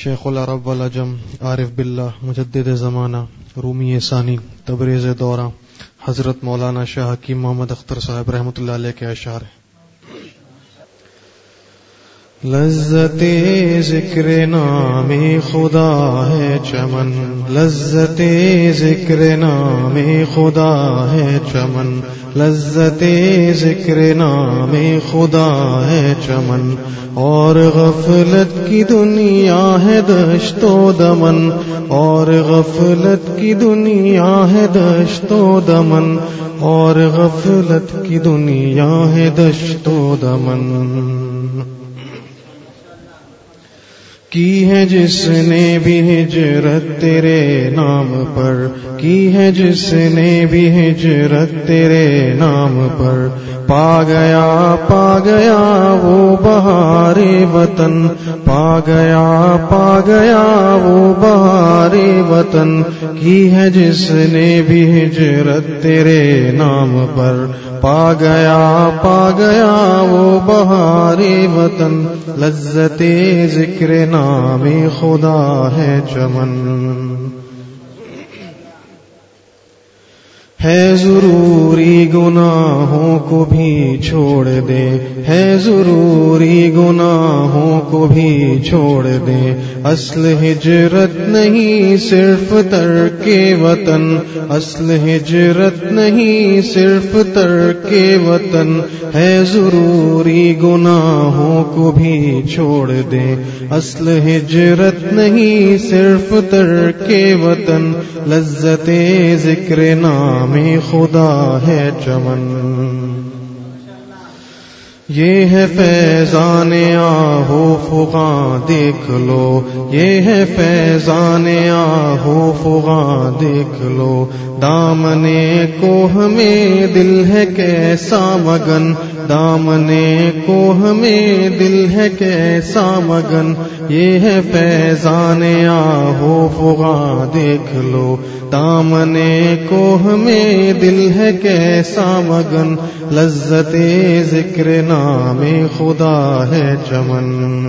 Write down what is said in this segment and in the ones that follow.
شیخ العرب والعجم عارف باللہ مجدد زمانہ رومی ثانی تبریز دورہ حضرت مولانا شاہ حکیم محمد اختر صاحب رحمۃ اللہ علیہ کے اشعار ہیں۔ لذت ذکر نام خدا ہے چمن، لذت ذکر نام خدا ہے چمن، لذت ذکر نام خدا ہے چمن، اور غفلت کی دنیا ہے دشت و دمن، اور غفلت کی دنیا ہے دشت و دمن، اور غفلت کی دنیا ہے دشت و دمن۔ کی ہے جس نے بھی ہجرت تیرے نام پر، کی ہے جس نے بھی ہجرت تیرے نام پر، پا گیا وہ بہار وطن، پا گیا وہ بہار وطن، کی ہے جس نے بھی ہجرت تیرے نام پر، پا گیا وہ بہار وطن، لذت ذکر نام خدا ہے چمن۔ ہے ضروری گناہوں کو بھی چھوڑ دے، ہے ضروری گناہوں کو بھی چھوڑ دے، اصل ہجرت نہیں صرف ترک وطن، اصل ہجرت نہیں صرف ترک وطن، ہے ضروری گناہوں کو بھی چھوڑ دے، اصل ہجرت نہیں صرف ترک وطن، لذت ذکر نام خدا ہے چمن۔ یہ ہے فیضان آہو فغاں دیکھ لو، یہ ہے فیضان آہو فغاں دیکھ لو، دامنے کو ہمیں دل ہے کیسا مگن، دامنے کو ہمیں دل ہے کیسا مگن، یہ ہے فیضان آہو فغاں دیکھ لو، دامنے کو ہمیں دل ہے کیسا مگن، لذت ذکر نام خدا ہے چمن۔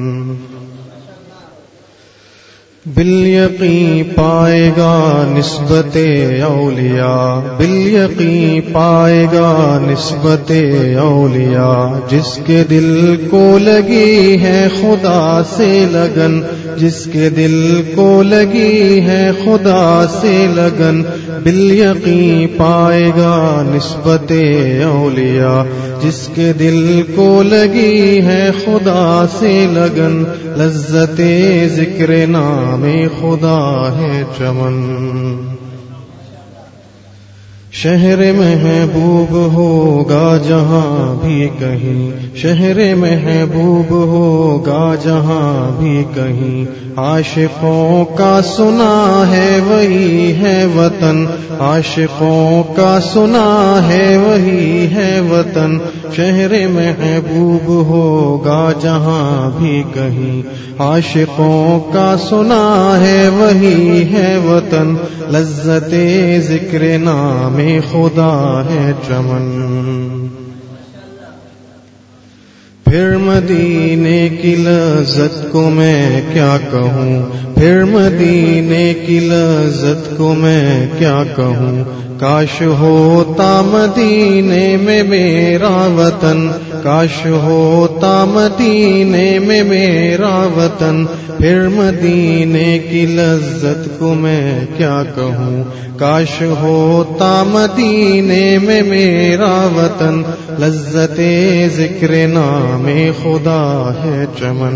بالیقین پائے گا نسبت اولیاء، بالیقین پائے گا نسبت اولیاء، جس کے دل کو لگی ہے خدا سے لگن، جس کے دل کو لگی ہے خدا سے لگن، بالیقین پائے گا نسبت اولیاء، جس کے دل کو لگی ہے خدا سے لگن، لذت ذکر نام خدا ہے چمن۔ شہر محبوب ہوگا جہاں بھی کہیں، شہر محبوب ہوگا جہاں بھی کہیں، عاشقوں کا سنا ہے وہی ہے وطن، عاشقوں کا سنا ہے وہی ہے وطن، شہر محبوب ہوگا جہاں بھی کہیں، عاشقوں کا سنا ہے وہی ہے وطن، لذت ذکر نام خدا ہے چمن۔ پھر مدینے کی لذت کو میں کیا کہوں، پھر مدینے کی لذت کو میں کیا کہوں، کاش ہوتا مدینے میں میرا وطن، کاش ہوتا مدینے میں میرا وطن، پھر مدینے کی لذت کو میں کیا کہوں، کاش ہوتا مدینے میں میرا وطن، لذت ذکر نام خدا ہے چمن۔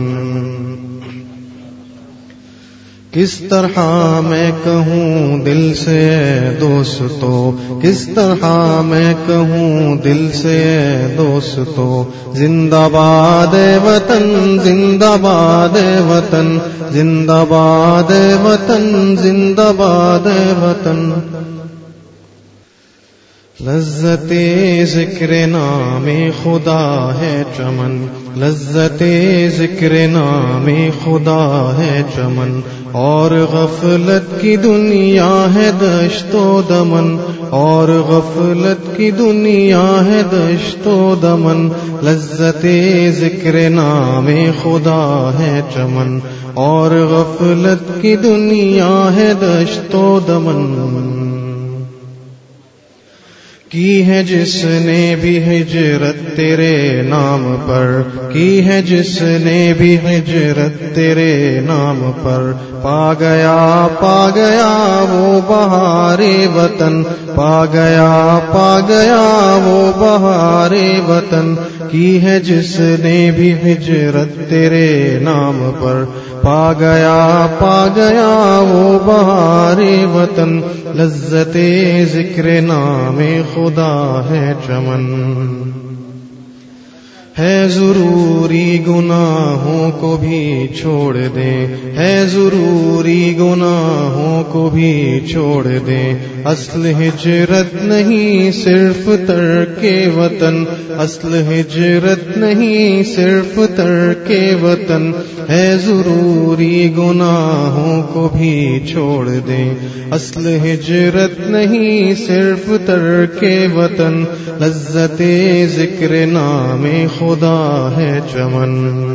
کس طرح میں کہوں دل سے اے دوستو، کس طرح میں کہوں دل سے اے دوستو، زندہ باد وطن، زندہ باد وطن، زندہ باد وطن، زندہ باد وطن، لذت ذکر نام خدا ہے چمن، لذت ذکر نام خدا ہے چمن، اور غفلت کی دنیا ہے دشت و دمن، اور غفلت کی دنیا ہے دشت و دمن، لذت ذکر نام خدا ہے چمن، اور غفلت کی دنیا ہے دشت و دمن۔ کی ہے جس نے بھی ہجرت تیرے نام پر، کی ہے جس نے بھی ہجرت تیرے نام پر، پا گیا وہ بہار وطن، پا گیا وہ بہار وطن، کی ہے جس نے بھی ہجرت تیرے نام پر، پا گیا وہ بہار وطن، لذت ذکر نام خدا ہے چمن۔ ہے ضروری گناہوں کو بھی چھوڑ دیں، ہے ضروری گناہوں کو بھی چھوڑ دیں، اصل ہجرت نہیں صرف ترک وطن، اصل ہجرت نہیں صرف ترک وطن، ہے ضروری گناہوں کو بھی چھوڑ دیں، اصل ہجرت نہیں صرف ترک وطن، لذت ذکر نام خدا ہے چمن۔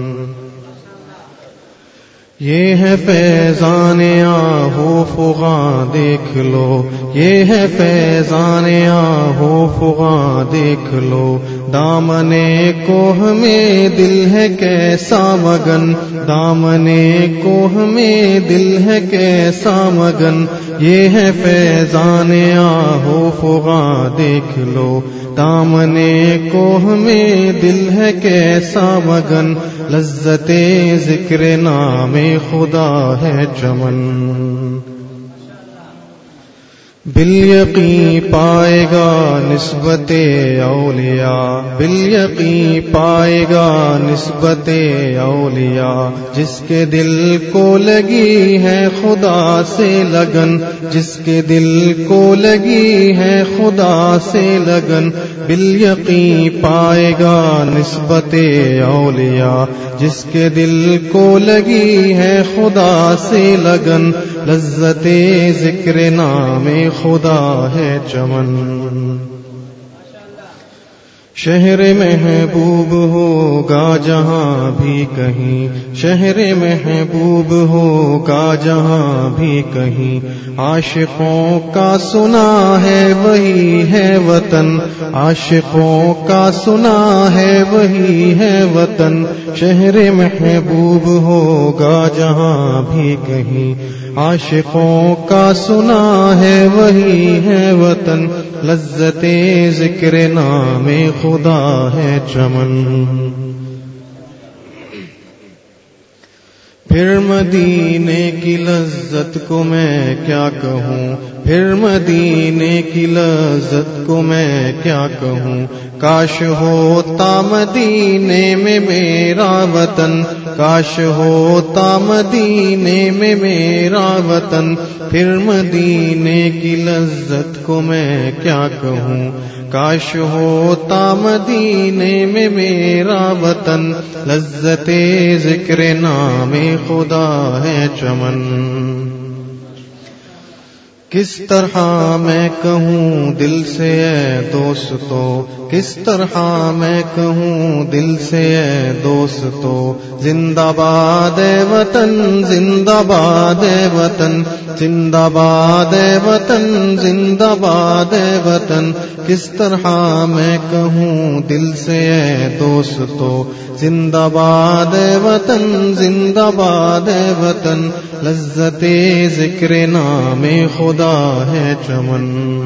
یہ ہے فیضان آہو فغاں دیکھ لو، یہ ہے فیضان آہو فغاں دیکھ لو، دامنے کوہ میں دل ہے کیسا مگن، دامنے کوہ میں دل ہے کیسا مگن، یہ ہے فیضان آہو فغاں دیکھ لو، دامنے کوہ میں دل ہے کیسا مگن، لذت ذکر نام خدا ہے چمن۔ بالیقین پائے گا نسبت اولیاء، بالیقین پائے گا نسبت اولیاء، جس کے دل کو لگی ہے خدا سے لگن، جس کے دل کو لگی ہے خدا سے لگن، بالیقین پائے گا نسبت اولیاء، جس کے دل کو لگی ہے خدا سے لگن، لذت ذکر نام خدا ہے چمن۔ شہر محبوب ہوگا جہاں بھی کہیں، شہر محبوب ہوگا جہاں بھی کہیں، عاشقوں کا سنا ہے وہی ہے وطن، عاشقوں کا سنا ہے وہی ہے وطن، شہر محبوب ہوگا جہاں بھی کہیں، عاشقوں کا سنا ہے وہی ہے وطن، لذت ذکر نام خدا ہے چمن۔ پھر مدینے کی لذت کو میں کیا کہوں، پھر مدینے کی لذت کو میں کیا کہوں، کاش ہوتا مدینے میں میرا وطن، کاش ہوتا مدینے میں میرا وطن، پھر مدینے کی لذت کو میں کیا کہوں، کاش ہوتا مدینے میں میرا وطن، لذت ذکر نام خدا ہے چمن۔ کس طرح میں کہوں دل سے اے دوستو، کس طرح میں کہوں دل سے اے دوستو، زندہ باد اے وطن، زندہ باد اے وطن، زندہ باد اے وطن، زندہ باد اے وطن، کس طرح میں کہوں دل سے اے دوستو، زندہ باد اے وطن، زندہ باد اے وطن، لذت ذکر نام خدا ہے چمن۔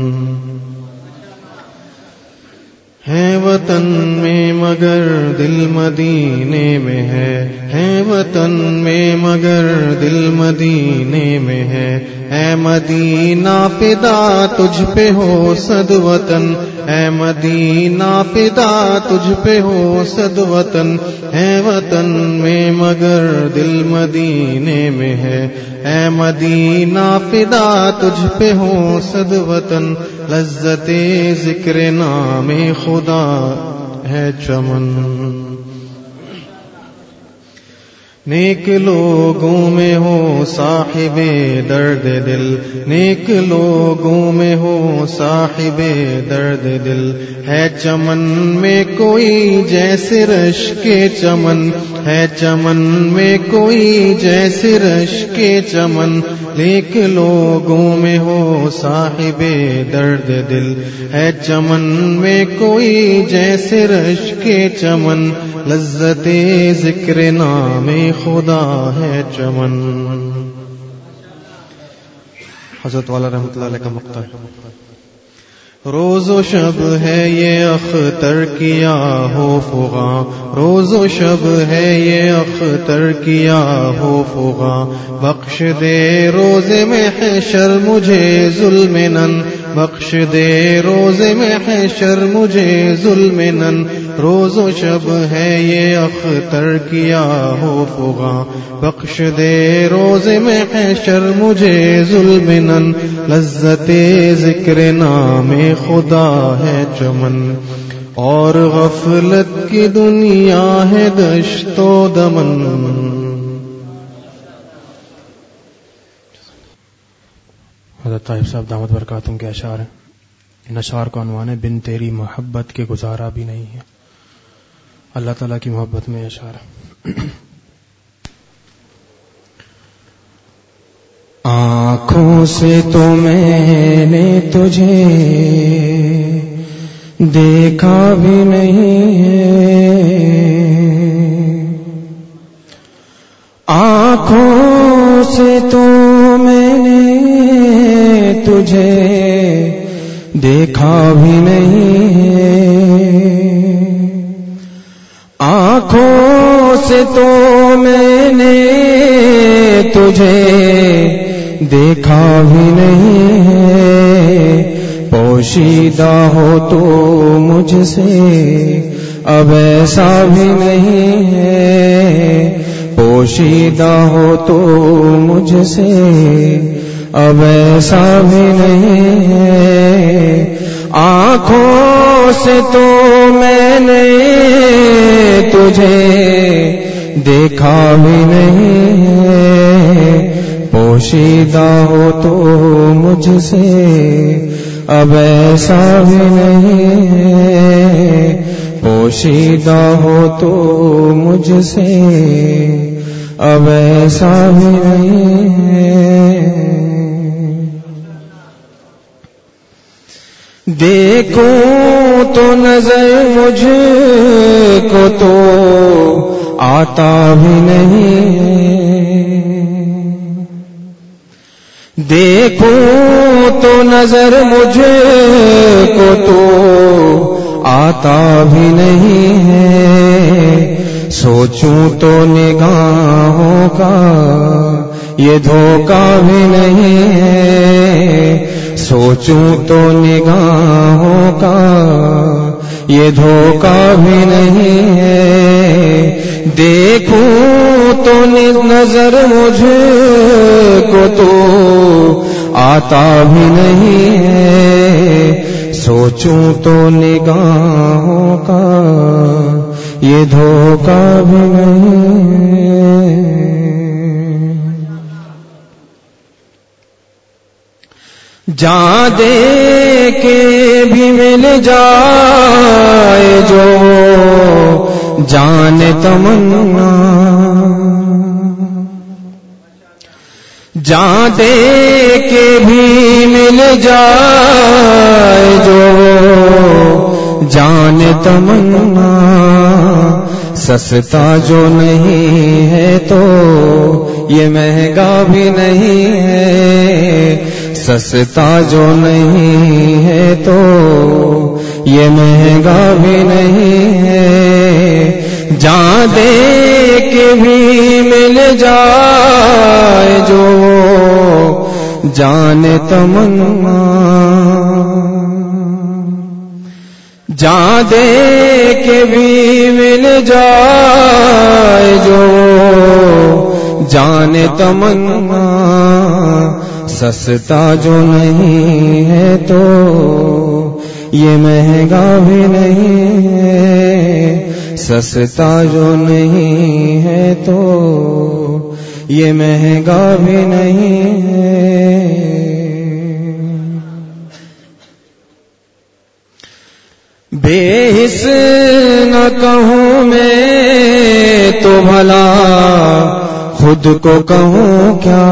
ہے وطن میں مگر دل مدینے میں ہے وطن میں مگر دل مدینے میں ہے، اے مدینہ فدا تجھ پہ ہو صد وطن، اے مدینہ فدا تجھ پہ ہو صد وطن، ہے وطن میں مگر دل مدینے میں ہے، اے مدینہ فدا تجھ پہ ہو صد وطن، لذت ذکر نام خدا ہے چمن۔ نیک لوگوں میں ہو صاحب درد دل، نیک لوگوں میں ہو صاحب درد دل، ہے چمن میں کوئی جیسے رش کے چمن، ہے چمن میں کوئی جیسے رش کے چمن، نیک لوگوں میں ہو صاحب درد دل، ہے چمن میں کوئی جیسے رش کے چمن، لذت ذکر نام خدا ہے چمن۔ حضرت والا رحمۃ اللہ علیہ کا مقطع ہے۔ روز و شب ہے یہ اختر کیا ہو فغاں، روز و شب ہے یہ اختر کیا ہو فغاں، بخش دے روز محشر مجھے ظلم نن، بخش دے روز محشر مجھے ظلم نن، روز و شب ہے یہ اختر کیا ہو فغاں، بخش دے روز محشر مجھے ظلم نن، لذت ذکر نام خدا ہے چمن، اور غفلت کی دنیا ہے دشت و دمن۔ حضرت طاہر صاحب دامت برکاتہم کے اشعار ہیں۔ ان اشعار کا عنوان ہے بن تیری محبت کے گزارا بھی نہیں ہے۔ اللہ تعالیٰ کی محبت میں اشعار ہے۔ آنکھوں سے تو میں نے تجھے دیکھا بھی نہیں ہے، آنکھوں سے تو میں نے تجھے دیکھا بھی نہیں ہے، آنکھوں سے تو میں نے تجھے دیکھا بھی نہیں ہے، پوشیدہ ہو تو مجھ سے اب ایسا بھی نہیں ہے، پوشیدہ ہو تو مجھ سے اب ایسا بھی نہیں ہے، آنکھوں سے تو میں نے تجھے دیکھا بھی نہیں ہے، پوشیدہ ہو تو مجھ سے اب ایسا بھی نہیں ہے، پوشیدہ ہو تو مجھ سے اب ایسا بھی نہیں ہے۔ دیکھوں تو نظر مجھ کو تو آتا بھی نہیں ہے، دیکھوں تو نظر مجھ کو تو آتا بھی نہیں ہے، سوچوں تو نگاہوں کا یہ دھوکہ بھی نہیں ہے، سوچوں تو نگاہوں کا یہ دھوکہ بھی نہیں ہے، دیکھوں تو نظر مجھ کو تو آتا بھی نہیں ہے، سوچوں تو نگاہوں کا یہ دھوکہ بھی نہیں ہے۔ جان دے کے بھی مل جائے جو جان تمنا، جان دے کے بھی مل جائے جو جان تمنا، سستا جو نہیں ہے تو یہ مہنگا بھی نہیں ہے، سستا جو نہیں ہے تو یہ مہنگا بھی نہیں ہے، جان دے کے بھی مل جائے جو جان تمنا، جان دے کے بھی مل جائے جو جان تمنا، سستا جو نہیں ہے تو یہ مہنگا بھی نہیں ہے، سستا جو نہیں ہے تو یہ مہنگا بھی نہیں ہے. بے حس نہ کہوں میں تو بھلا خود کو کہوں کیا.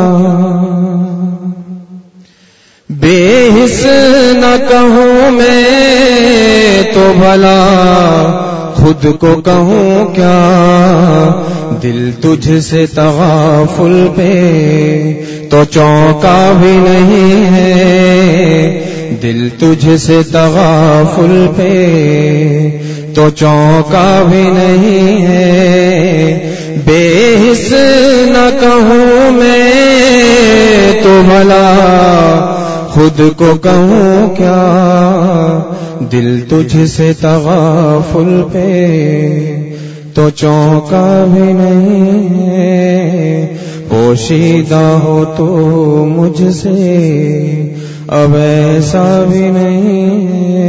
بے حس نہ کہوں میں تو بھلا خود کو کہوں کیا. دل تجھ سے تغافل پہ تو چونکا بھی نہیں ہے. دل تجھ سے تغافل پہ تو چونکا بھی نہیں ہے. بے حس نہ کہوں میں تو بھلا خود کو کہوں کیا. دل تجھ سے تغافل پہ تو چونکا بھی نہیں ہے. پوشیدہ ہو تو مجھ سے اب ایسا بھی نہیں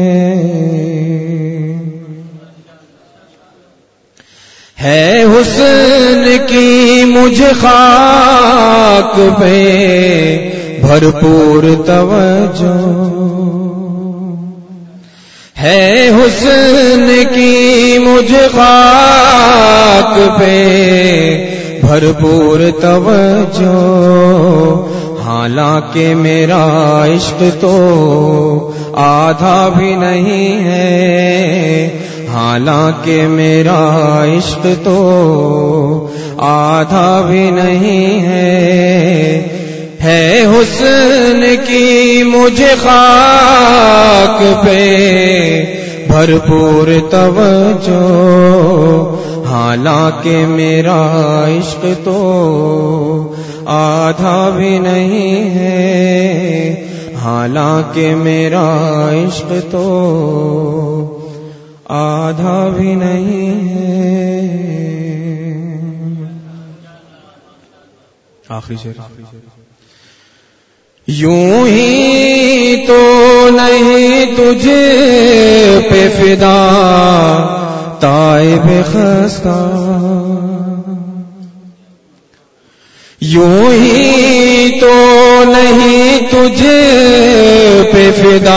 ہے. حسن کی مجھ خاک پہ بھرپور توجہ ہے. حسن کی مجھ خاک پہ بھرپور توجہ. حالانکہ میرا عشق تو آدھا بھی نہیں ہے. حالانکہ میرا عشق تو آدھا بھی نہیں ہے. حسن کی مجھے خاک پہ بھرپور توجہ. حالانکہ میرا عشق تو آدھا بھی نہیں ہے. حالانکہ میرا عشق تو آدھا بھی نہیں ہے. آخری شعر. یوں ہی تو نہیں تجھے پہ فدا تائب خستہ. یوں ہی تو نہیں تجھے پہ فدا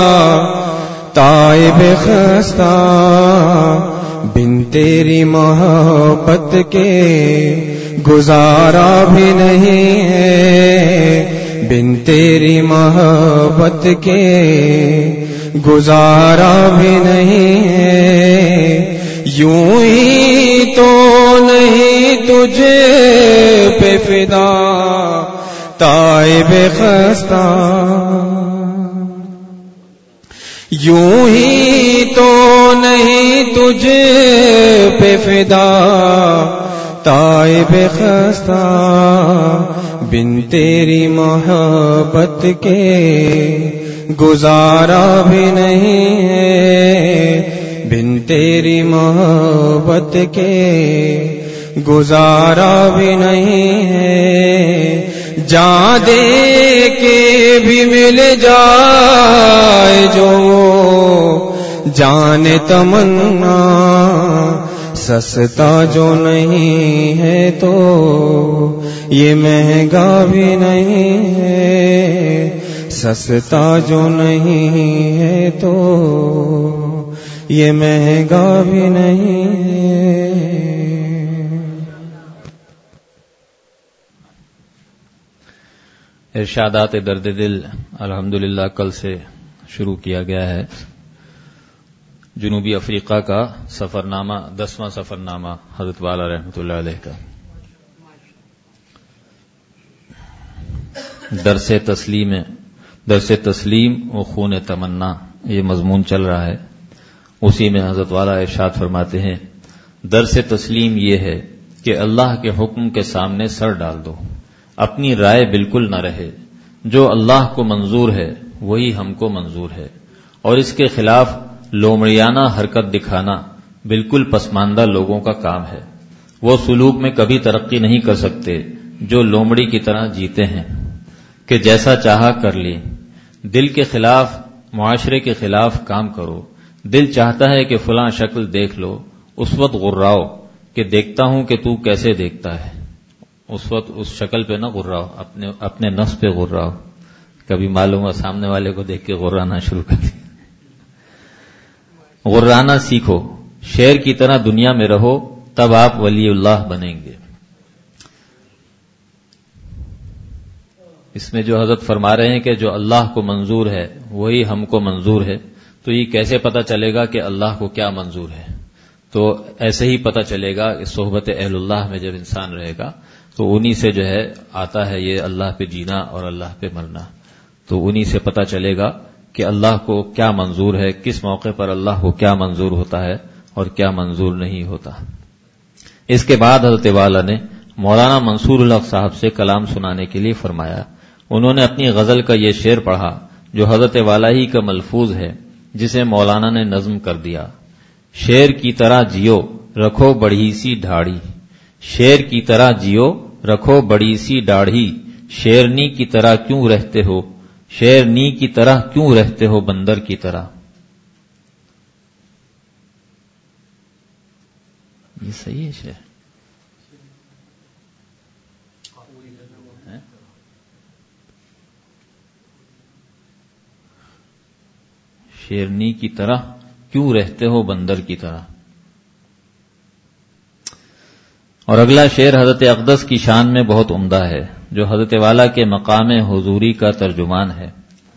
تائب خستہ. بن تیری محبت کے گزارا بھی نہیں ہے. بن تیری محبت کے گزارا بھی نہیں ہے. یوں ہی تو نہیں تجھے پہ فدا تائب خستہ. یوں ہی تو نہیں تجھے پہ فدا تائب خستہ. بن تیری محبت کے گزارا بھی نہیں ہے. بن تیری محبت کے گزارا بھی نہیں ہے. جان دے کے بھی مل جائے جو جان تمنا. سستا جو نہیں ہے تو یہ مہنگا بھی نہیں ہے. سستا جو نہیں ہے تو یہ مہنگا بھی نہیں ہے. ارشادات درد دل الحمدللہ کل سے شروع کیا گیا ہے. جنوبی افریقہ کا سفرنامہ 10واں سفرنامہ حضرت والا رحمۃ اللہ علیہ کا. درس تسلیم و خون تمنا یہ مضمون چل رہا ہے. اسی میں حضرت والا ارشاد فرماتے ہیں درس تسلیم یہ ہے کہ اللہ کے حکم کے سامنے سر ڈال دو. اپنی رائے بالکل نہ رہے. جو اللہ کو منظور ہے وہی ہم کو منظور ہے. اور اس کے خلاف لومڑیانہ حرکت دکھانا بالکل پسماندہ لوگوں کا کام ہے. وہ سلوک میں کبھی ترقی نہیں کر سکتے جو لومڑی کی طرح جیتے ہیں کہ جیسا چاہا کر لی. دل کے خلاف معاشرے کے خلاف کام کرو. دل چاہتا ہے کہ فلاں شکل دیکھ لو اس وقت غراؤ کہ دیکھتا ہوں کہ تو کیسے دیکھتا ہے. اس وقت اس شکل پہ نہ غراؤ، اپنے نفس پہ غراؤ. کبھی معلوم ہوا سامنے والے کو دیکھ کے غرانا شروع کر دیا. غرانا سیکھو، شیر کی طرح دنیا میں رہو، تب آپ ولی اللہ بنیں گے. اس میں جو حضرت فرما رہے ہیں کہ جو اللہ کو منظور ہے وہی ہم کو منظور ہے، تو یہ کیسے پتہ چلے گا کہ اللہ کو کیا منظور ہے؟ تو ایسے ہی پتہ چلے گا کہ صحبت اہل اللہ میں جب انسان رہے گا تو انہی سے جو ہے آتا ہے یہ اللہ پہ جینا اور اللہ پہ مرنا. تو انہی سے پتہ چلے گا کہ اللہ کو کیا منظور ہے، کس موقع پر اللہ کو کیا منظور ہوتا ہے اور کیا منظور نہیں ہوتا. اس کے بعد حضرت والا نے مولانا منصور الحق صاحب سے کلام سنانے کے لیے فرمایا. انہوں نے اپنی غزل کا یہ شعر پڑھا جو حضرت والا ہی کا ملفوظ ہے، جسے مولانا نے نظم کر دیا. شیر کی طرح جیو رکھو بڑی سی ڈھاڑی، شیر کی طرح جیو رکھو بڑی سی ڈاڑھی، شیرنی کی طرح کیوں رہتے ہو، شیرنی کی طرح کیوں رہتے ہو بندر کی طرح. یہ صحیح ہے شعر؟ شیرنی کی طرح کیوں رہتے ہو بندر کی طرح. اور اگلا شعر حضرت اقدس کی شان میں بہت عمدہ ہے، جو حضرت والا کے مقام حضوری کا ترجمان ہے.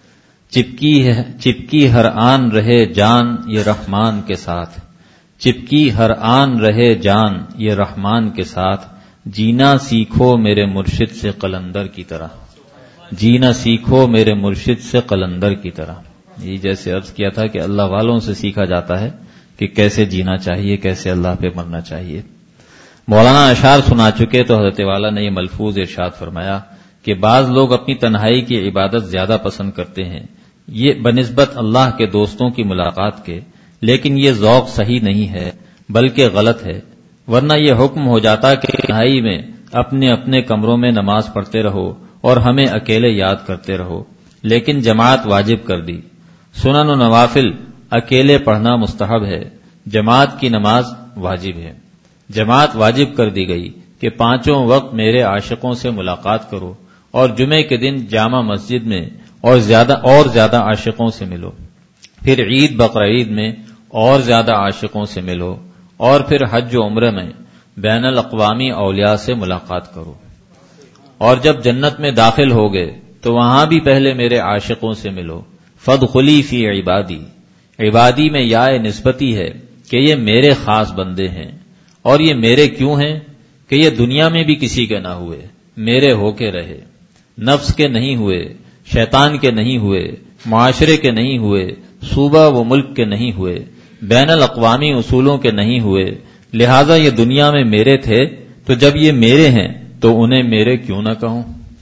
چپکی ہر آن رہے جان یہ رحمان کے ساتھ، چپکی ہر آن رہے جان یہ رحمان کے ساتھ، جینا سیکھو میرے مرشد سے قلندر کی طرح، جینا سیکھو میرے مرشد سے قلندر کی طرح. یہ جیسے عرض کیا تھا کہ اللہ والوں سے سیکھا جاتا ہے کہ کیسے جینا چاہیے، کیسے اللہ پہ مرنا چاہیے. مولانا اشعار سنا چکے تو حضرت والا نے یہ ملفوظ ارشاد فرمایا کہ بعض لوگ اپنی تنہائی کی عبادت زیادہ پسند کرتے ہیں یہ بنسبت اللہ کے دوستوں کی ملاقات کے، لیکن یہ ذوق صحیح نہیں ہے بلکہ غلط ہے. ورنہ یہ حکم ہو جاتا کہ تنہائی میں اپنے اپنے کمروں میں نماز پڑھتے رہو اور ہمیں اکیلے یاد کرتے رہو، لیکن جماعت واجب کر دی. سنن و نوافل اکیلے پڑھنا مستحب ہے، جماعت کی نماز واجب ہے. جماعت واجب کر دی گئی کہ 5 وقت میرے عاشقوں سے ملاقات کرو اور جمعے کے دن جامع مسجد میں اور زیادہ عاشقوں سے ملو. پھر عید بقرعید میں اور زیادہ عاشقوں سے ملو، اور پھر حج و عمرہ میں بین الاقوامی اولیاء سے ملاقات کرو. اور جب جنت میں داخل ہو گئے تو وہاں بھی پہلے میرے عاشقوں سے ملو. فادخلی فی عبادی، عبادی میں یا نسبتی ہے کہ یہ میرے خاص بندے ہیں. اور یہ میرے کیوں ہیں کہ یہ دنیا میں بھی کسی کے نہ ہوئے، میرے ہو کے رہے، نفس کے نہیں ہوئے، شیطان کے نہیں ہوئے، معاشرے کے نہیں ہوئے، صوبہ و ملک کے نہیں ہوئے، بین الاقوامی اصولوں کے نہیں ہوئے. لہذا یہ دنیا میں میرے تھے، تو جب یہ میرے ہیں تو انہیں میرے کیوں نہ کہوں.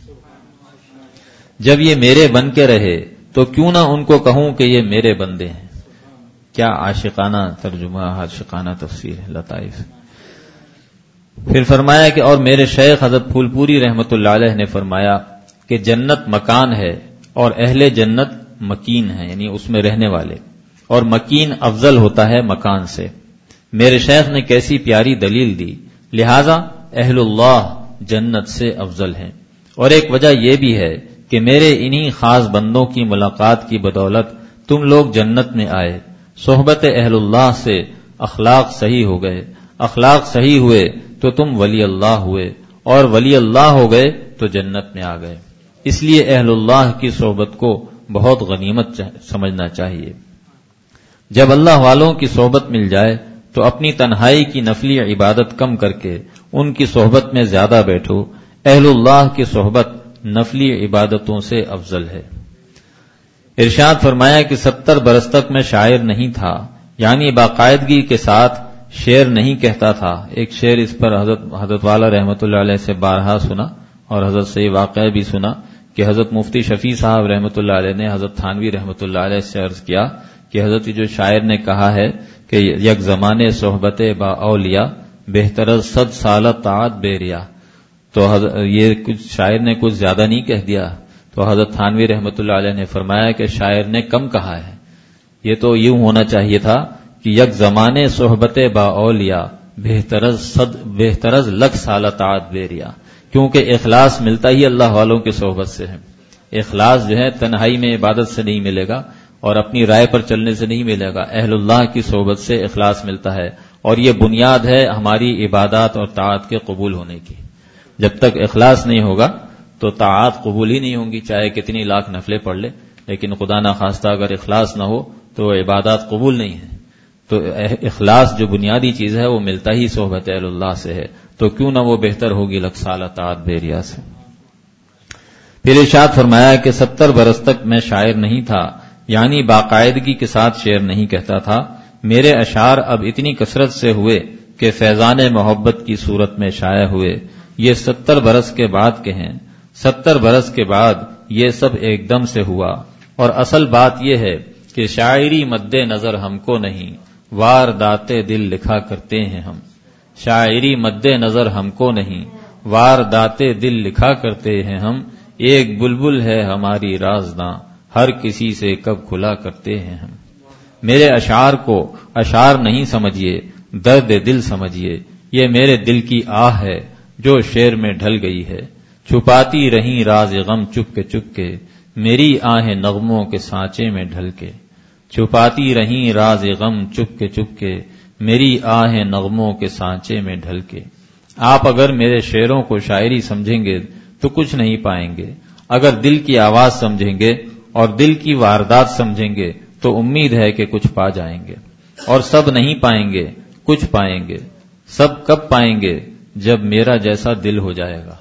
جب یہ میرے بن کے رہے تو کیوں نہ ان کو کہوں کہ یہ میرے بندے ہیں. کیا عاشقانہ ترجمہ، عاشقانہ تفسیر ہے، لطائف. پھر فرمایا کہ اور میرے شیخ حضرت پھول پوری رحمت اللہ علیہ نے فرمایا کہ جنت مکان ہے اور اہل جنت مکین ہے، یعنی اس میں رہنے والے، اور مکین افضل ہوتا ہے مکان سے. میرے شیخ نے کیسی پیاری دلیل دی. لہذا اہل اللہ جنت سے افضل ہیں. اور ایک وجہ یہ بھی ہے کہ میرے انہی خاص بندوں کی ملاقات کی بدولت تم لوگ جنت میں آئے. صحبت اہل اللہ سے اخلاق صحیح ہو گئے، اخلاق صحیح ہوئے تو تم ولی اللہ ہوئے، اور ولی اللہ ہو گئے تو جنت میں آ گئے. اس لیے اہل اللہ کی صحبت کو بہت غنیمت سمجھنا چاہیے. جب اللہ والوں کی صحبت مل جائے تو اپنی تنہائی کی نفلی عبادت کم کر کے ان کی صحبت میں زیادہ بیٹھو. اہل اللہ کی صحبت نفلی عبادتوں سے افضل ہے. ارشاد فرمایا کہ 70 برس تک میں شاعر نہیں تھا، یعنی باقاعدگی کے ساتھ شعر نہیں کہتا تھا. ایک شعر اس پر حضرت والا رحمت اللہ علیہ سے بارہا سنا اور حضرت سے یہ واقعہ بھی سنا کہ حضرت مفتی شفیع صاحب رحمت اللہ علیہ نے حضرت تھانوی رحمت اللہ علیہ سے عرض کیا کہ حضرت جو شاعر نے کہا ہے کہ یک زمانے صحبت با اولیاء بہتر 100 سالہ طاعت بے ریا، تو یہ کچھ شاعر نے کچھ زیادہ نہیں کہہ دیا. تو حضرت تھانوی رحمت اللہ علیہ نے فرمایا کہ شاعر نے کم کہا ہے. یہ تو یوں ہونا چاہیے تھا کہ یک زمانے صحبت با اولیاء بہترز لکھ سالہ طاعت بیریا، کیونکہ اخلاص ملتا ہی اللہ والوں کی صحبت سے ہے۔ اخلاص جو ہے تنہائی میں عبادت سے نہیں ملے گا اور اپنی رائے پر چلنے سے نہیں ملے گا، اہل اللہ کی صحبت سے اخلاص ملتا ہے، اور یہ بنیاد ہے ہماری عبادات اور طاعت کے قبول ہونے کی۔ جب تک اخلاص نہیں ہوگا تو طاعات قبول ہی نہیں ہوں گی، چاہے کتنی لاکھ نفلیں پڑھ لے، لیکن خدا نخواستہ اگر اخلاص نہ ہو تو عبادات قبول نہیں ہیں۔ تو اخلاص جو بنیادی چیز ہے وہ ملتا ہی صحبت اہل اللہ سے ہے، تو کیوں نہ وہ بہتر ہوگی لکھ سالہ طاعت بیریا سے۔ پھر ارشاد فرمایا کہ 70 برس تک میں شاعر نہیں تھا، یعنی باقاعدگی کے ساتھ شعر نہیں کہتا تھا۔ میرے اشعار اب اتنی کثرت سے ہوئے کہ فیضان محبت کی صورت میں شائع ہوئے۔ یہ 70 برس کے بعد کے ہیں، 70 برس کے بعد یہ سب ایک دم سے ہوا۔ اور اصل بات یہ ہے کہ شاعری مد نظر ہم کو نہیں، واردات دل لکھا کرتے ہیں ہم۔ شاعری مد نظر ہم کو نہیں، واردات دل لکھا کرتے ہیں ہم۔ ایک بلبل ہے ہماری رازداں، ہر کسی سے کب کھلا کرتے ہیں ہم۔ میرے اشعار کو اشعار نہیں سمجھیے، درد دل سمجھیے۔ یہ میرے دل کی آہ ہے جو شعر میں ڈھل گئی ہے۔ چھپاتی رہیں راز غم چپ کے میری آہیں نغموں کے سانچے میں ڈھل کے۔ چھپاتی رہیں راز غم چپ کے میری آہیں نغموں کے سانچے میں ڈھل کے۔ آپ اگر میرے شعروں کو شاعری سمجھیں گے تو کچھ نہیں پائیں گے، اگر دل کی آواز سمجھیں گے اور دل کی واردات سمجھیں گے تو امید ہے کہ کچھ پا جائیں گے۔ اور سب نہیں پائیں گے، کچھ پائیں گے۔ سب کب پائیں گے؟ جب میرا جیسا دل ہو جائے گا۔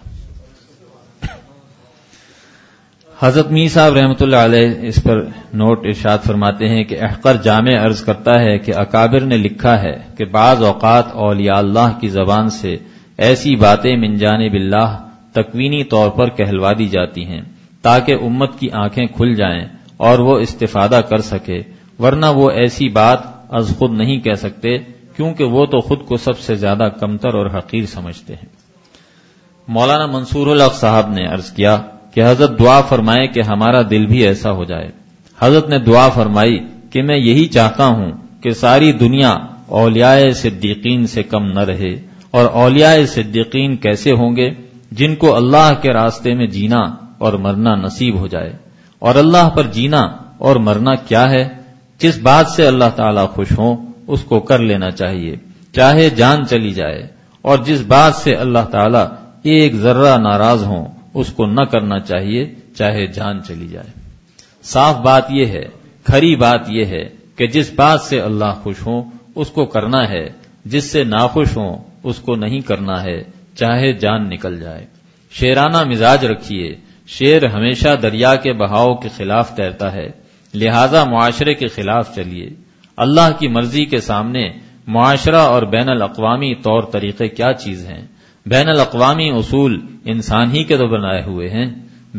حضرت میر صاحب رحمۃ اللہ علیہ اس پر نوٹ ارشاد فرماتے ہیں کہ احقر جامع عرض کرتا ہے کہ اکابر نے لکھا ہے کہ بعض اوقات اولیاء اللہ کی زبان سے ایسی باتیں من جانب اللہ تکوینی طور پر کہلوا دی جاتی ہیں تاکہ امت کی آنکھیں کھل جائیں اور وہ استفادہ کر سکے، ورنہ وہ ایسی بات از خود نہیں کہہ سکتے، کیونکہ وہ تو خود کو سب سے زیادہ کمتر اور حقیر سمجھتے ہیں۔ مولانا منصور الحق صاحب نے عرض کیا کہ حضرت دعا فرمائے کہ ہمارا دل بھی ایسا ہو جائے۔ حضرت نے دعا فرمائی کہ میں یہی چاہتا ہوں کہ ساری دنیا اولیاء صدیقین سے کم نہ رہے۔ اور اولیاء صدیقین کیسے ہوں گے؟ جن کو اللہ کے راستے میں جینا اور مرنا نصیب ہو جائے۔ اور اللہ پر جینا اور مرنا کیا ہے؟ جس بات سے اللہ تعالیٰ خوش ہوں اس کو کر لینا چاہیے، چاہے جان چلی جائے، اور جس بات سے اللہ تعالیٰ ایک ذرہ ناراض ہوں اس کو نہ کرنا چاہیے، چاہے جان چلی جائے۔ صاف بات یہ ہے، کھری بات یہ ہے کہ جس بات سے اللہ خوش ہوں اس کو کرنا ہے، جس سے ناخوش ہوں اس کو نہیں کرنا ہے، چاہے جان نکل جائے۔ شیرانہ مزاج رکھیے، شیر ہمیشہ دریا کے بہاؤ کے خلاف تیرتا ہے، لہذا معاشرے کے خلاف چلیے۔ اللہ کی مرضی کے سامنے معاشرہ اور بین الاقوامی طور طریقے کیا چیز ہیں؟ بین الاقوامی اصول انسان ہی کے تو بنائے ہوئے ہیں۔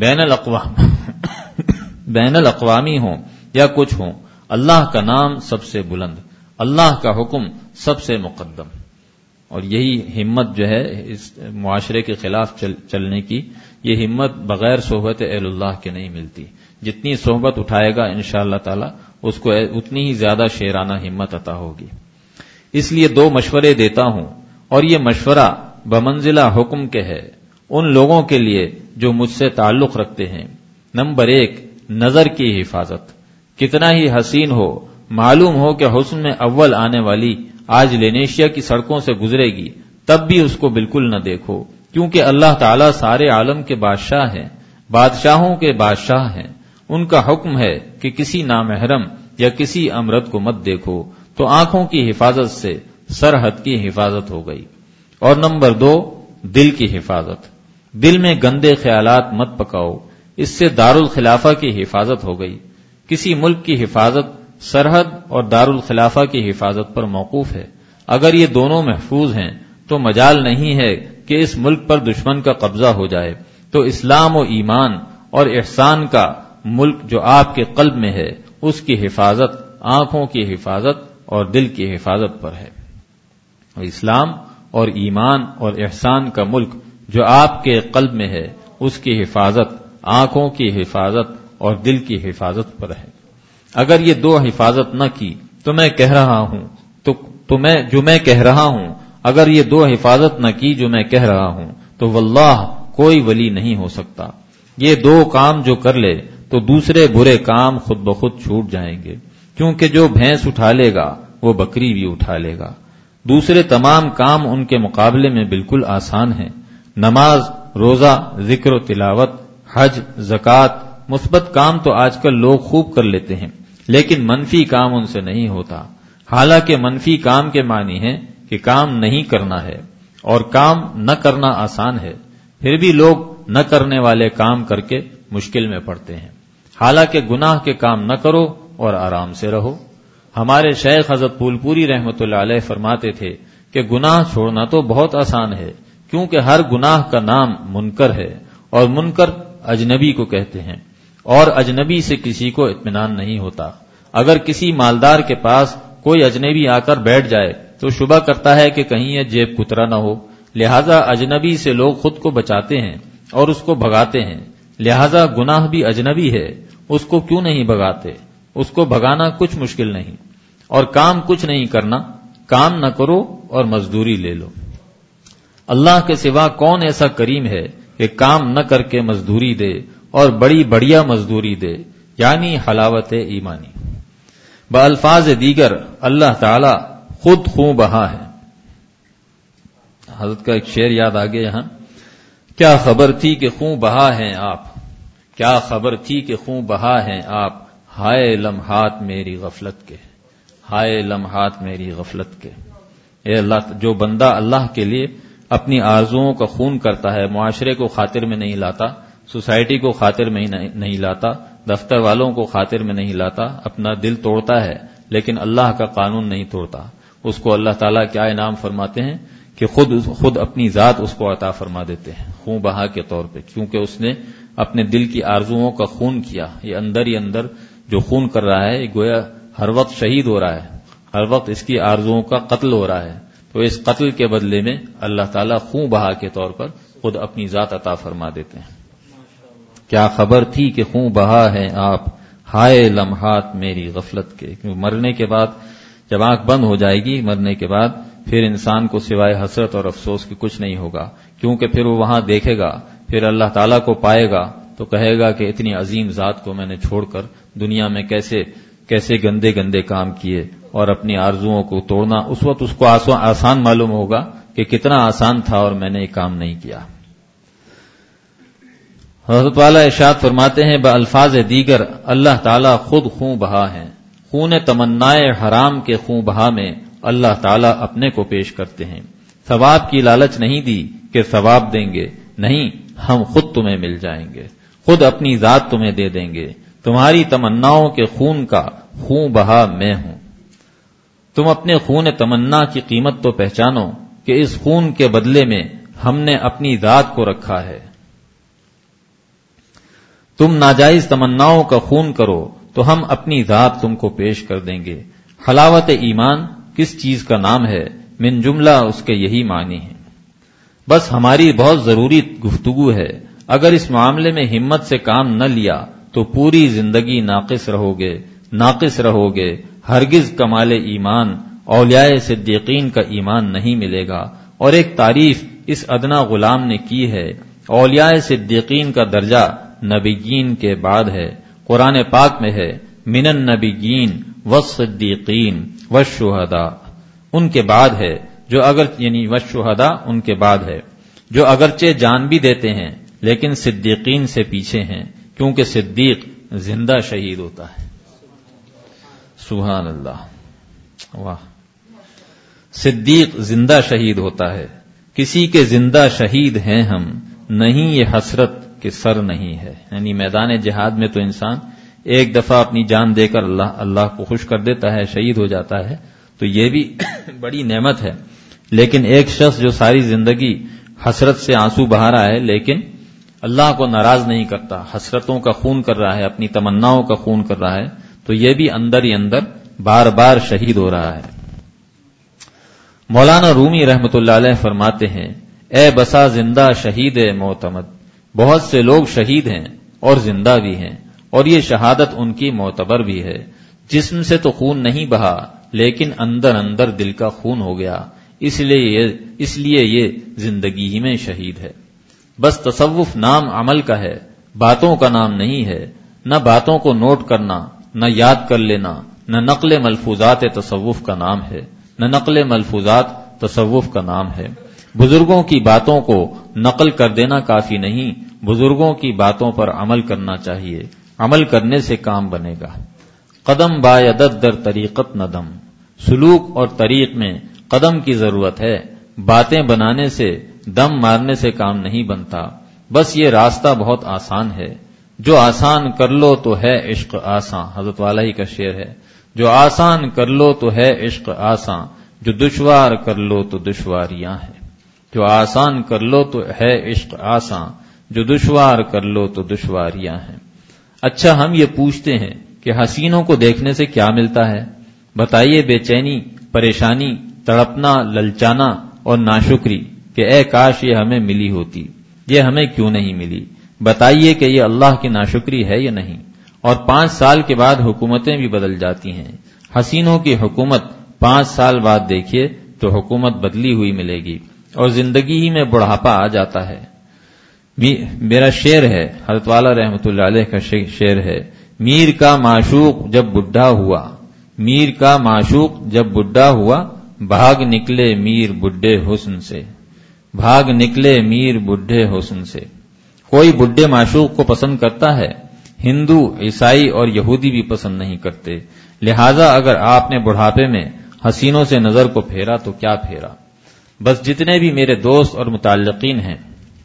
بین الاقوامی ہوں یا کچھ ہوں، اللہ کا نام سب سے بلند، اللہ کا حکم سب سے مقدم۔ اور یہی ہمت جو ہے اس معاشرے کے خلاف چلنے کی، یہ ہمت بغیر صحبت اہل اللہ کے نہیں ملتی۔ جتنی صحبت اٹھائے گا انشاءاللہ تعالی اس کو اتنی ہی زیادہ شیرانہ ہمت عطا ہوگی۔ اس لیے 2 مشورے دیتا ہوں، اور یہ مشورہ بمنزلہ حکم کے ہے ان لوگوں کے لیے جو مجھ سے تعلق رکھتے ہیں۔ نمبر 1، نظر کی حفاظت۔ کتنا ہی حسین ہو، معلوم ہو کہ حسن میں اول آنے والی آج لینیشیا کی سڑکوں سے گزرے گی، تب بھی اس کو بالکل نہ دیکھو، کیونکہ اللہ تعالیٰ سارے عالم کے بادشاہ ہیں، بادشاہوں کے بادشاہ ہیں۔ ان کا حکم ہے کہ کسی نامحرم یا کسی امرد کو مت دیکھو، تو آنکھوں کی حفاظت سے سرحد کی حفاظت ہو گئی۔ اور نمبر 2، دل کی حفاظت۔ دل میں گندے خیالات مت پکاؤ، اس سے دارالخلافہ کی حفاظت ہو گئی۔ کسی ملک کی حفاظت سرحد اور دارالخلافہ کی حفاظت پر موقوف ہے۔ اگر یہ دونوں محفوظ ہیں تو مجال نہیں ہے کہ اس ملک پر دشمن کا قبضہ ہو جائے۔ تو اسلام و ایمان اور احسان کا ملک جو آپ کے قلب میں ہے، اس کی حفاظت آنکھوں کی حفاظت اور دل کی حفاظت پر ہے۔ اسلام اور ایمان اور احسان کا ملک جو آپ کے قلب میں ہے، اس کی حفاظت آنکھوں کی حفاظت اور دل کی حفاظت پر ہے۔ اگر یہ 2 حفاظت نہ کی تو میں کہہ رہا ہوں تو میں کہہ رہا ہوں، اگر یہ دو حفاظت نہ کی جو میں کہہ رہا ہوں تو واللہ کوئی ولی نہیں ہو سکتا۔ یہ دو کام جو کر لے تو دوسرے برے کام خود بخود چھوٹ جائیں گے، کیونکہ جو بھینس اٹھا لے گا وہ بکری بھی اٹھا لے گا۔ دوسرے تمام کام ان کے مقابلے میں بالکل آسان ہیں، نماز، روزہ، ذکر و تلاوت، حج، زکوٰۃ، مثبت کام تو آج کل لوگ خوب کر لیتے ہیں، لیکن منفی کام ان سے نہیں ہوتا۔ حالانکہ منفی کام کے معنی ہے کہ کام نہیں کرنا ہے، اور کام نہ کرنا آسان ہے، پھر بھی لوگ نہ کرنے والے کام کر کے مشکل میں پڑتے ہیں۔ حالانکہ گناہ کے کام نہ کرو اور آرام سے رہو۔ ہمارے شیخ حضرت پھول پوری رحمۃ اللہ علیہ فرماتے تھے کہ گناہ چھوڑنا تو بہت آسان ہے، کیونکہ ہر گناہ کا نام منکر ہے، اور منکر اجنبی کو کہتے ہیں، اور اجنبی سے کسی کو اطمینان نہیں ہوتا۔ اگر کسی مالدار کے پاس کوئی اجنبی آ کر بیٹھ جائے تو شبہ کرتا ہے کہ کہیں یہ جیب کترا نہ ہو، لہذا اجنبی سے لوگ خود کو بچاتے ہیں اور اس کو بھگاتے ہیں۔ لہذا گناہ بھی اجنبی ہے، اس کو کیوں نہیں بھگاتے؟ اس کو بھگانا کچھ مشکل نہیں، اور کام کچھ نہیں کرنا، کام نہ کرو اور مزدوری لے لو۔ اللہ کے سوا کون ایسا کریم ہے کہ کام نہ کر کے مزدوری دے اور بڑی بڑھیا مزدوری دے، یعنی حلاوت ایمانی۔ بالفاظ دیگر اللہ تعالی خود خوں بہا ہے۔ حضرت کا ایک شعر یاد آ گیا یہاں، کیا خبر تھی کہ خوں بہا ہیں آپ، کیا خبر تھی کہ خوں بہا ہیں آپ، ہائے لمحات میری غفلت کے، ہائے لمحات میری غفلت کے۔ اے اللہ، جو بندہ اللہ کے لیے اپنی آرزوؤں کا خون کرتا ہے، معاشرے کو خاطر میں نہیں لاتا، سوسائٹی کو خاطر میں نہیں لاتا، دفتر والوں کو خاطر میں نہیں لاتا، اپنا دل توڑتا ہے لیکن اللہ کا قانون نہیں توڑتا، اس کو اللہ تعالیٰ کیا انعام فرماتے ہیں کہ خود اپنی ذات اس کو عطا فرما دیتے ہیں خون بہا کے طور پہ، کیونکہ اس نے اپنے دل کی آرزوؤں کا خون کیا۔ یہ اندر ہی اندر جو خون کر رہا ہے، یہ گویا ہر وقت شہید ہو رہا ہے، ہر وقت اس کی آرزوؤں کا قتل ہو رہا ہے، تو اس قتل کے بدلے میں اللہ تعالیٰ خون بہا کے طور پر خود اپنی ذات عطا فرما دیتے ہیں۔ کیا خبر تھی کہ خون بہا ہے آپ، ہائے لمحات میری غفلت کے۔ کیونکہ مرنے کے بعد جب آنکھ بند ہو جائے گی، مرنے کے بعد پھر انسان کو سوائے حسرت اور افسوس کی کچھ نہیں ہوگا، کیونکہ پھر وہ وہاں دیکھے گا، پھر اللہ تعالیٰ کو پائے گا تو کہے گا کہ اتنی عظیم ذات کو میں نے چھوڑ کر دنیا میں کیسے گندے گندے کام کیے اور اپنی آرزوؤں کو توڑنا۔ اس وقت اس کو آسان معلوم ہوگا کہ کتنا آسان تھا اور میں نے یہ کام نہیں کیا۔ حضرت والا ارشاد فرماتے ہیں بالفاظ دیگر اللہ تعالیٰ خود خون بہا ہیں، خون تمنائے حرام کے خون بہا میں اللہ تعالیٰ اپنے کو پیش کرتے ہیں۔ ثواب کی لالچ نہیں دی کہ ثواب دیں گے، نہیں، ہم خود تمہیں مل جائیں گے، خود اپنی ذات تمہیں دے دیں گے، تمہاری تمناؤں کے خون کا خون بہا میں ہوں۔ تم اپنے خون تمنا کی قیمت تو پہچانو کہ اس خون کے بدلے میں ہم نے اپنی ذات کو رکھا ہے۔ تم ناجائز تمناؤں کا خون کرو تو ہم اپنی ذات تم کو پیش کر دیں گے۔ حلاوت ایمان کس چیز کا نام ہے؟ من جملہ اس کے یہی معنی ہیں۔ بس ہماری بہت ضروری گفتگو ہے، اگر اس معاملے میں ہمت سے کام نہ لیا تو پوری زندگی ناقص رہو گے، ہرگز کمال ایمان اولیاء صدیقین کا ایمان نہیں ملے گا۔ اور ایک تعریف اس ادنا غلام نے کی ہے، اولیاء صدیقین کا درجہ نبیین کے بعد ہے، قرآن پاک میں ہے من النبیین والصدیقین والشہداء، ان کے بعد ہے جو یعنی والشہداء ان کے بعد ہے جو اگرچہ جان بھی دیتے ہیں لیکن صدیقین سے پیچھے ہیں، کیونکہ صدیق زندہ شہید ہوتا ہے۔ سبحان اللہ، واہ، صدیق زندہ شہید ہوتا ہے۔ کسی کے زندہ شہید ہیں ہم، نہیں یہ حسرت کہ سر نہیں ہے۔ یعنی میدان جہاد میں تو انسان ایک دفعہ اپنی جان دے کر اللہ کو خوش کر دیتا ہے، شہید ہو جاتا ہے، تو یہ بھی بڑی نعمت ہے۔ لیکن ایک شخص جو ساری زندگی حسرت سے آنسو بہا رہا ہے لیکن اللہ کو ناراض نہیں کرتا، حسرتوں کا خون کر رہا ہے، اپنی تمناؤں کا خون کر رہا ہے، تو یہ بھی اندر ہی اندر بار بار شہید ہو رہا ہے۔ مولانا رومی رحمۃ اللہ علیہ فرماتے ہیں، اے بسا زندہ شہید معتمد، بہت سے لوگ شہید ہیں اور زندہ بھی ہیں، اور یہ شہادت ان کی معتبر بھی ہے۔ جسم سے تو خون نہیں بہا لیکن اندر اندر دل کا خون ہو گیا، اس لیے یہ زندگی ہی میں شہید ہے۔ بس تصوف نام عمل کا ہے، باتوں کا نام نہیں ہے، نہ باتوں کو نوٹ کرنا، نہ یاد کر لینا، نہ نقل ملفوظات تصوف کا نام ہے، نہ نقل ملفوظات تصوف کا نام ہے۔ بزرگوں کی باتوں کو نقل کر دینا کافی نہیں، بزرگوں کی باتوں پر عمل کرنا چاہیے، عمل کرنے سے کام بنے گا۔ قدم بایدت در طریقت ندم، سلوک اور طریق میں قدم کی ضرورت ہے، باتیں بنانے سے دم مارنے سے کام نہیں بنتا۔ بس یہ راستہ بہت آسان ہے، جو آسان کر لو تو ہے عشق آساں، حضرت والا ہی کا شعر ہے، جو آسان کر لو تو ہے عشق آساں، جو دشوار کر لو تو دشواریاں ہیں، جو آسان کر لو تو ہے عشق آساں، جو دشوار کر لو تو دشواریاں ہیں۔ اچھا ہم یہ پوچھتے ہیں کہ حسینوں کو دیکھنے سے کیا ملتا ہے؟ بتائیے بے پریشانی، تڑپنا، للچانا اور ناشکری کہ اے کاش یہ ہمیں ملی ہوتی، یہ ہمیں کیوں نہیں ملی؟ بتائیے کہ یہ اللہ کی ناشکری ہے یا نہیں؟ اور 5 سال کے بعد حکومتیں بھی بدل جاتی ہیں، حسینوں کی حکومت 5 سال بعد دیکھیے تو حکومت بدلی ہوئی ملے گی اور زندگی ہی میں بڑھاپا آ جاتا ہے۔ میرا شعر ہے، حضرت والا رحمۃ اللہ علیہ کا شعر ہے، میر کا معشوق جب بڈھا ہوا، میر کا معشوق جب بڈھا ہوا، بھاگ نکلے میر بڈھے حسن سے، بھاگ نکلے میر بڈھے حسن سے۔ کوئی بڈھے معشوق کو پسند کرتا ہے؟ ہندو، عیسائی اور یہودی بھی پسند نہیں کرتے، لہذا اگر آپ نے بڑھاپے میں حسینوں سے نظر کو پھیرا تو کیا پھیرا۔ بس جتنے بھی میرے دوست اور متعلقین ہیں،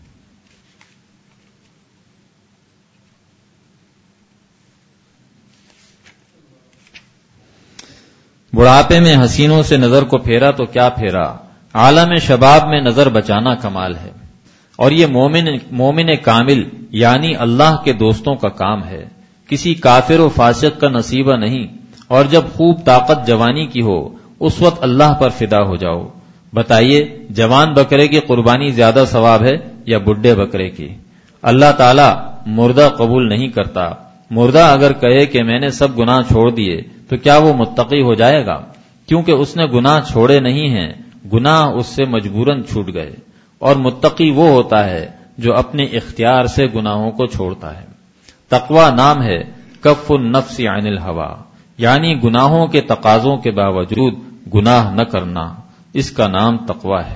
بڑھاپے میں حسینوں سے نظر کو پھیرا تو کیا پھیرا، عالم شباب میں نظر بچانا کمال ہے، اور یہ مومن کامل یعنی اللہ کے دوستوں کا کام ہے، کسی کافر و فاسق کا نصیبہ نہیں۔ اور جب خوب طاقت جوانی کی ہو اس وقت اللہ پر فدا ہو جاؤ۔ بتائیے جوان بکرے کی قربانی زیادہ ثواب ہے یا بڈھے بکرے کی؟ اللہ تعالی مردہ قبول نہیں کرتا۔ مردہ اگر کہے کہ میں نے سب گناہ چھوڑ دیے تو کیا وہ متقی ہو جائے گا؟ کیونکہ اس نے گناہ چھوڑے نہیں ہیں، گناہ اس سے مجبوراً چھوٹ گئے۔ اور متقی وہ ہوتا ہے جو اپنے اختیار سے گناہوں کو چھوڑتا ہے۔ تقوی نام ہے کف النفس عن الہوا، یعنی گناہوں کے تقاضوں کے باوجود گناہ نہ کرنا، اس کا نام تقوی ہے۔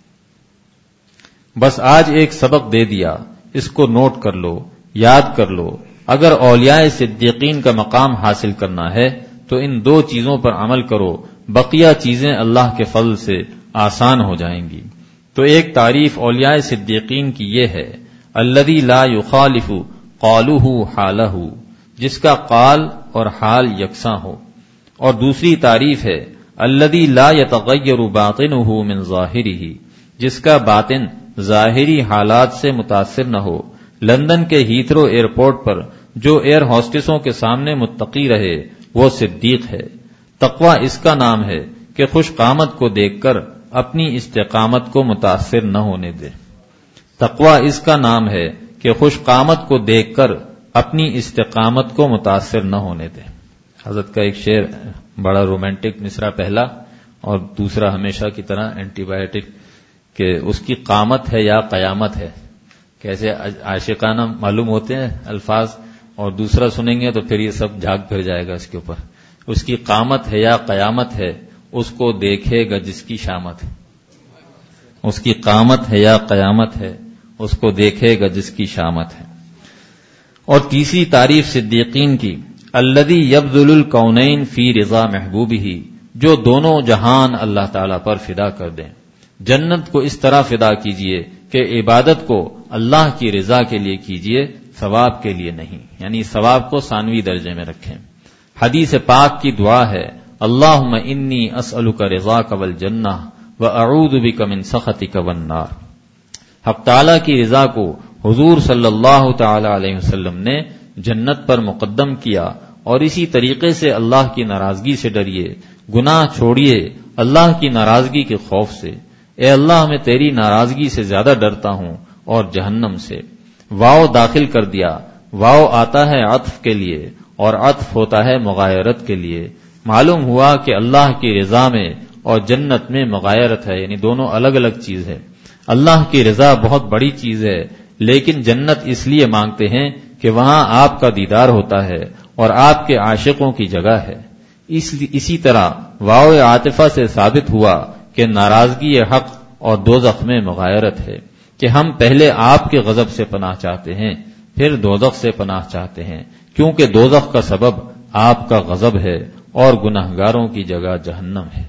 بس آج ایک سبق دے دیا، اس کو نوٹ کر لو، یاد کر لو۔ اگر اولیاء صدیقین کا مقام حاصل کرنا ہے تو ان 2 چیزوں پر عمل کرو، بقیہ چیزیں اللہ کے فضل سے آسان ہو جائیں گی۔ تو ایک تعریف اولیاء صدیقین کی یہ ہے، الذی لا یخالف قالہ حالہ، جس کا قال اور حال یکساں ہو۔ اور دوسری تعریف ہے الذی لا یتغیر باطنہ من ظاہرہ، جس کا باطن ظاہری حالات سے متاثر نہ ہو۔ لندن کے ہیتھرو ایئرپورٹ پر جو ایئر ہوسٹسوں کے سامنے متقی رہے وہ صدیق ہے۔ تقوی اس کا نام ہے کہ خوش قامت کو دیکھ کر اپنی استقامت کو متاثر نہ ہونے دے۔ تقوی اس کا نام ہے کہ خوش قامت کو دیکھ کر اپنی استقامت کو متاثر نہ ہونے دے۔ حضرت کا ایک شعر بڑا رومانٹک، مصرع پہلا اور دوسرا ہمیشہ کی طرح اینٹی بایوٹک، کہ اس کی قامت ہے یا قیامت ہے۔ کیسے عاشقانہ معلوم ہوتے ہیں الفاظ، اور دوسرا سنیں گے تو پھر یہ سب جھاگ پھر جائے گا اس کے اوپر۔ اس کی قامت ہے یا قیامت ہے، اس کو دیکھے گا جس کی شامت ہے۔ اس کی قامت ہے یا قیامت ہے، اس کو دیکھے گا جس کی شامت ہے۔ اور تیسری تعریف صدیقین کی، الذی یبذل الکونین فی رضا محبوبہ، جو دونوں جہان اللہ تعالی پر فدا کر دیں۔ جنت کو اس طرح فدا کیجئے کہ عبادت کو اللہ کی رضا کے لیے کیجئے، ثواب کے لیے نہیں، یعنی ثواب کو ثانوی درجے میں رکھیں۔ حدیث پاک کی دعا ہے، اللہم انی اسألک رضاک والجنہ واعوذ بک من سخطک والنار۔ حق تعالی کی رضا کو حضور صلی اللہ تعالی علیہ وسلم نے جنت پر مقدم کیا، اور اسی طریقے سے اللہ کی ناراضگی سے ڈریے، گناہ چھوڑیے اللہ کی ناراضگی کے خوف سے۔ اے اللہ میں تیری ناراضگی سے زیادہ ڈرتا ہوں اور جہنم سے۔ واو داخل کر دیا، واو آتا ہے عطف کے لیے اور عطف ہوتا ہے مغایرت کے لیے. معلوم ہوا کہ اللہ کی رضا میں اور جنت میں مغایرت ہے، یعنی دونوں الگ الگ چیز ہے. اللہ کی رضا بہت بڑی چیز ہے، لیکن جنت اس لیے مانگتے ہیں کہ وہاں آپ کا دیدار ہوتا ہے اور آپ کے عاشقوں کی جگہ ہے. اسی طرح واو عاطفہ سے ثابت ہوا کہ ناراضگی حق اور دوزخ میں مغایرت ہے، کہ ہم پہلے آپ کے غضب سے پناہ چاہتے ہیں پھر دوزخ سے پناہ چاہتے ہیں، کیونکہ دوزخ کا سبب آپ کا غضب ہے اور گناہگاروں کی جگہ جہنم ہے.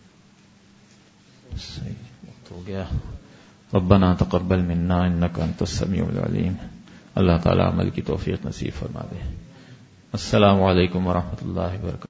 صحیح ہو گیا. ربنا تقبل منا انك انت السميع العليم. اللہ تعالی عمل کی توفیق نصیب فرما دے. السلام علیکم ورحمۃ اللہ وبرکاتہ.